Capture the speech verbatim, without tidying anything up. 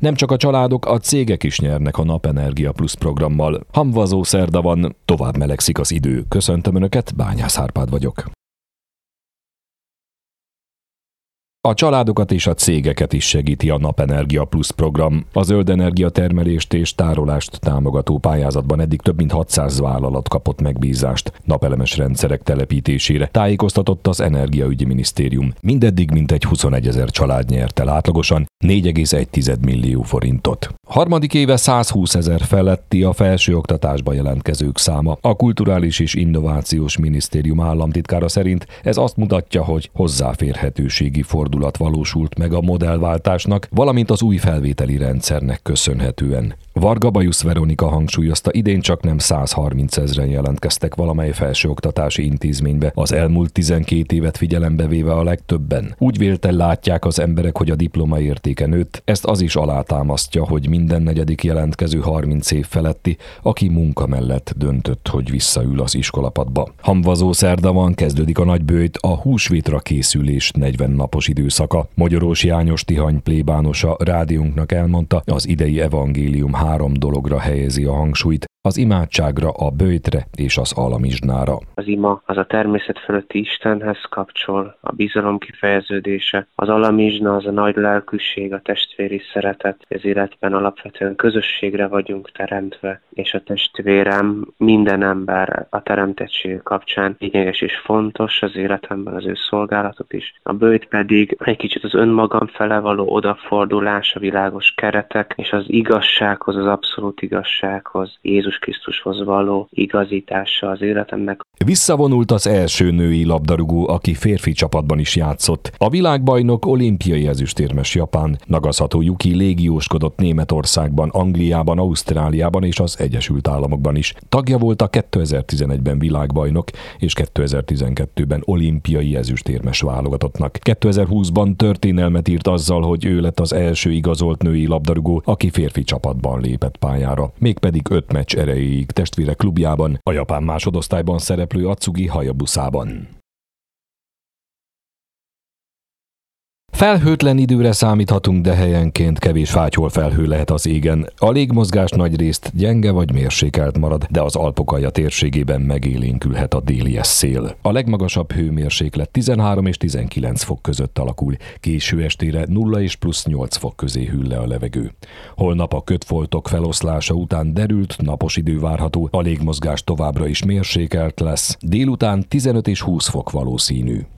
Nem csak a családok, a cégek is nyernek a Napenergia Plusz programmal. Hamvazó szerda van, tovább melegszik az idő. Köszöntöm Önöket, Bányász Árpád vagyok. A családokat és a cégeket is segíti a Napenergia Plusz program. A zöld energia termelést és tárolást támogató pályázatban eddig több mint hatszáz vállalat kapott megbízást napelemes rendszerek telepítésére, tájékoztatott az Energiaügyi Minisztérium. Mindeddig mintegy huszonegyezer család nyert el átlagosan négy egész egy millió forintot. Harmadik éve százhúszezer feletti a felsőoktatásba jelentkezők száma. A Kulturális és Innovációs Minisztérium államtitkára szerint ez azt mutatja, hogy hozzáférhetőségi fordulat valósult meg a modellváltásnak, valamint az új felvételi rendszernek köszönhetően. Varga Bajusz Veronika hangsúlyozta, idén csak nem százharmincezren jelentkeztek valamely felsőoktatási intézménybe, az elmúlt tizenkét évet figyelembe véve a legtöbben. Úgy vélte, látják az emberek, hogy a diploma értéke nőtt, ezt az is alátámasztja, hogy minden negyedik jelentkező harminc év feletti, aki munka mellett döntött, hogy visszaül az iskolapadba. Hamvazó szerda van, kezdődik a nagyböjt, a húsvétra készülés negyven napos időszaka. Magyarós János Tihany plébánosa rádiónknak elmondta, az idei evangélium három dologra helyezi a hangsúlyt: az imádságra, a böjtre és az alamizsnára. Az ima az a természet fölötti Istenhez kapcsol, a bizalom kifejeződése, az alamizsna az a nagy lelkűség, a testvéri szeretet. Az életben alapvetően közösségre vagyunk teremtve, és a testvérem, minden ember a teremtettség kapcsán lényeges és fontos az életemben, az ő szolgálatot is. A böjt pedig egy kicsit az önmagam fele való odafordulás, a világos keretek és az igazsághoz, az abszolút igazsághoz, Jézus Krisztushoz való igazítása az életemnek. Visszavonult az első női labdarúgó, aki férfi csapatban is játszott. A világbajnok olimpiai ezüstérmes Japán, Nagasató Yuki légióskodott Németországban, Angliában, Ausztráliában és az Egyesült Államokban is. Tagja volt a kétezer-tizenegyben világbajnok és kétezer-tizenkettőben olimpiai ezüstérmes válogatottnak. kétezer-húszban történelmet írt azzal, hogy ő lett az első igazolt női labdarúgó, aki férfi csapatban lépett pályára. Mégpedig öt meccs erejéig testvére klubjában, a japán másodosztályban szereplő Atsugi Hayabuszában. Felhőtlen időre számíthatunk, de helyenként kevés fátyol felhő lehet az égen. A légmozgás nagyrészt gyenge vagy mérsékelt marad, de az Alpok-alja térségében megélénkülhet a délies szél. A legmagasabb hőmérséklet tizenhárom és tizenkilenc fok között alakul, késő estére nulla és plusz nyolc fok közé hűl le a levegő. Holnap a kötfoltok feloszlása után derült, napos idő várható, a légmozgás továbbra is mérsékelt lesz, délután tizenöt és húsz fok valószínű.